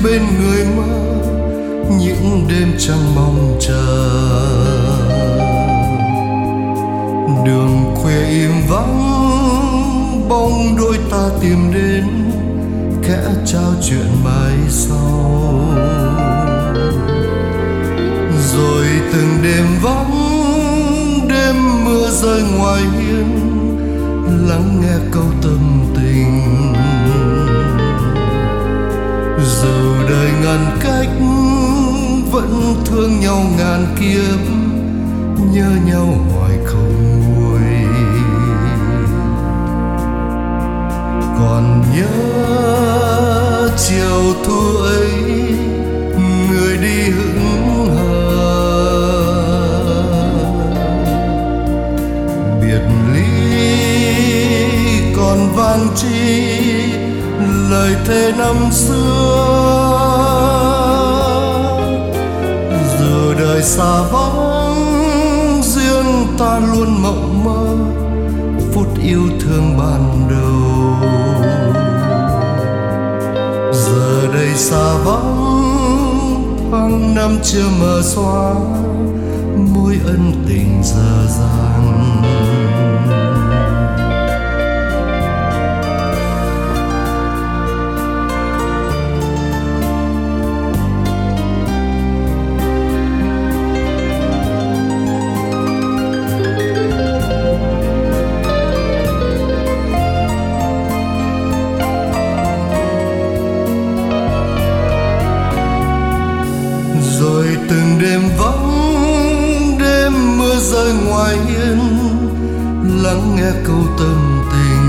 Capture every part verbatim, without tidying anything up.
bên người mơ những đêm trăng mong chờ. Đường khuya im vắng bóng đôi ta tìm đến kẻ trao chuyện mai sau. Rồi từng đêm vắng đêm mưa rơi ngoài hiên lắng nghe câu tâm tình. Dù đời ngàn cách vẫn thương nhau ngàn kiếp, nhớ nhau hoài không nguôi. Còn nhớ chiều thu ấy người đi hững hờ, biệt ly còn vang chi lời thề năm xưa. Giờ đời xa vắng riêng ta luôn mộng mơ phút yêu thương ban đầu. Giờ đây xa vắng tháng năm chưa mờ xóa mối ân tình dở dang. Rồi từng đêm vắng đêm mưa rơi ngoài hiên lắng nghe câu tâm tình.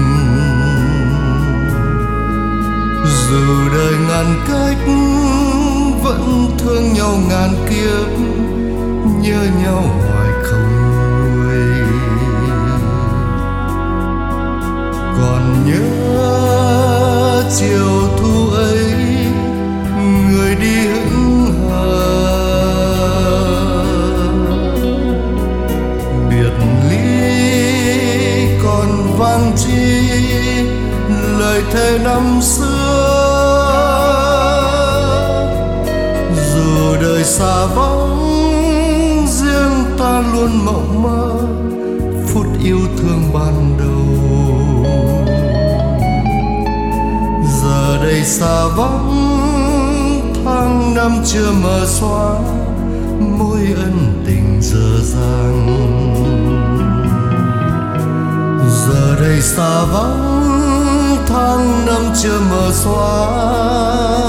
Dù đời ngàn cách vẫn thương nhau ngàn kiếp, nhớ nhau hoài không nguôi. Còn nhớ chiều thu ấy người đi hững hờ, vang chi lời thề năm xưa. Dù đời xa vắng riêng ta luôn mộng mơ phút yêu thương ban đầu. Giờ đây xa vắng tháng năm chưa mờ xóa mối ân tình dở dang. Giờ đây xa vắng tháng năm chưa mờ xóa